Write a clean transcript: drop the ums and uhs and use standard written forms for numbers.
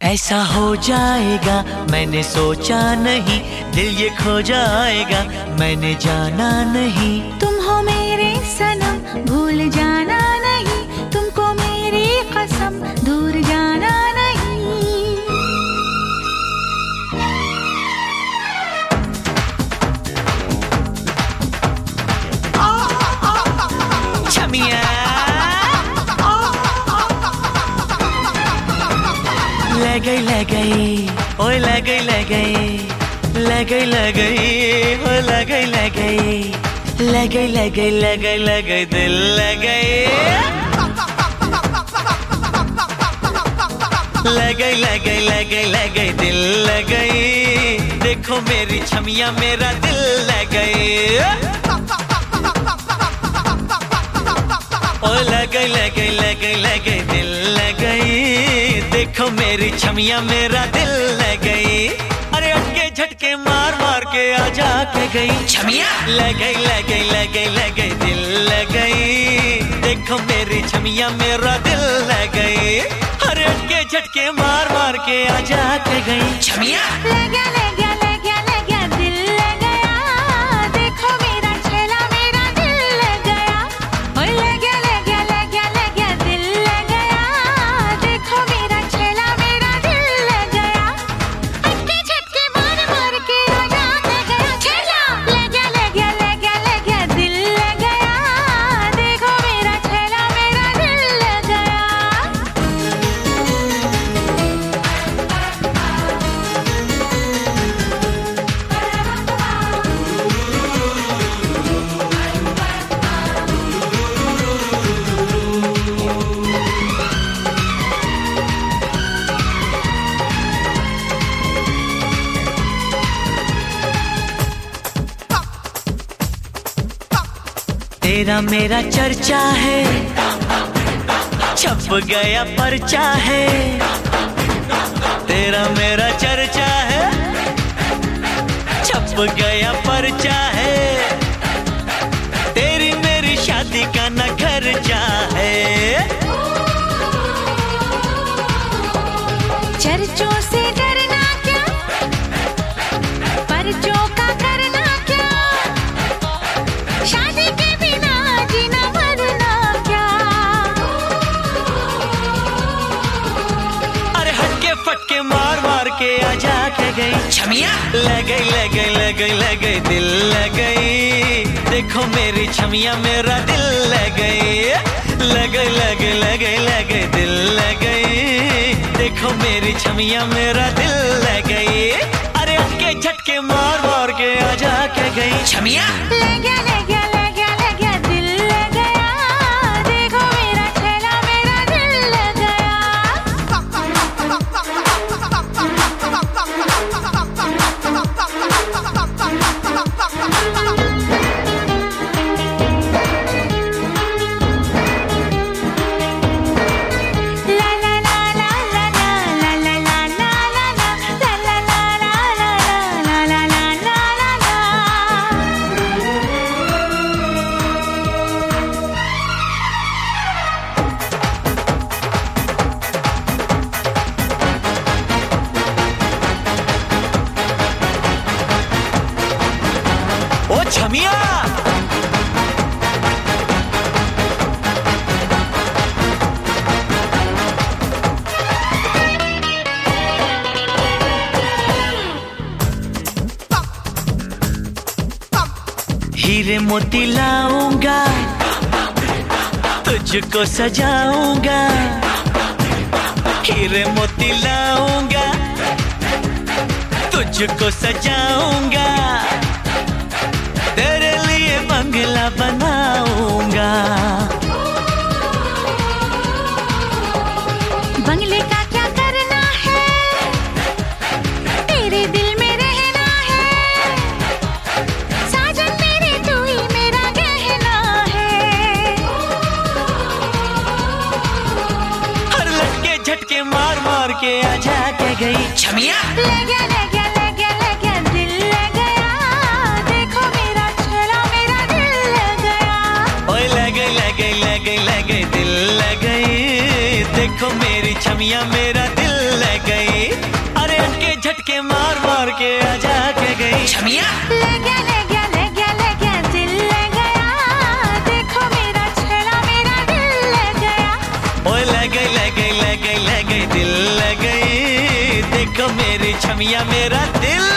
ऐसा हो जाएगा मैंने सोचा नहीं, दिल ये खो जाएगा मैंने जाना नहीं। तुम हो मेरे सनम भूल जाना नहीं, तुमको मेरी कसम दूर जाना नहीं। छमिया ले गई ओए ले गई ले गई ले गई ले गई ओए ले गई ले गई ले गई ले गई ले गई ले गई दिल ले गई ले गई ले गई ले गई ले गई दिल ले गई। देखो मेरी छमिया मेरा दिल ले गई ओए ले गई ले गई ले गई ले गई दिल ले गई। देखो मेरी छमिया मेरा दिल ले गई। अरे अटके झटके मार मार के आजा के गई छमिया ले गई ले गई ले गई ले गई दिल ले गई। देखो मेरी छमिया मेरा दिल ले गई। अरे अटके झटके मार मार के आजा के गई छमिया ले गया ले गया ले गया ले गया दिल ले गया। देखो मेरा छेला मेरा दिल ले गया। ओए ले गया ले गया ले गया ले गया दिल ले गया। देखो मेरा छेला मेरा दिल ले गया। अटके झटके मार मार के आजा के गया छेला ले गया ले गया ले गया ले गया दिल ले गया। देखो मेरा छेला मेरा दिल ले गया। तेरा मेरा चर्चा है, छप गया पर्चा है। तेरा मेरा चर्चा है, छप गया पर्चा है। तेरी मेरी शादी का न खर्चा है। चर्चों से डरना क्या, पर्चों का करना क्या। शादी के बिना जीना मरना क्या। अरे हटके फटके मार मार के आजा के गई छमिया ले गई ले गई ले गई ले गई दिल ले गई। देखो मेरी छमिया मेरा दिल ले गई ले गई ले गई ले गई ले गई दिल ले गई। देखो मेरी छमिया मेरा दिल ले गई। अरे हटके झटके मार मार के आजा के गई छमिया ले गया ले गया ले गया ले गया दिल ले गया। देखो मेरा छेला मेरा दिल ले गया। ला ला ला ला ला ला ला ला ला ला ला ला ला ला ला ला ला ला। ओ छमिया हीरे मोती लाऊंगा, तुझको सजाऊंगा। हीरे मोती लाऊंगा, तुझको सजाऊंगा। तेरे लिए बंगला बनाऊंगा। बंगले का क्या करना है, तेरे दिल में रहना है। साजन मेरे तू ही मेरा गहना है। हर लटके झटके मार मार के आजा के गई छमिया ले गया ले गया ले गया ले गया दिल ले गया। देखो मेरा छेला मेरा दिल ले गया। ओए ले गई ले गई ले गई ले गई दिल ले गई। देखो मेरी छमिया मेरा दिल ले गई। मेरी छमिया मेरा दिल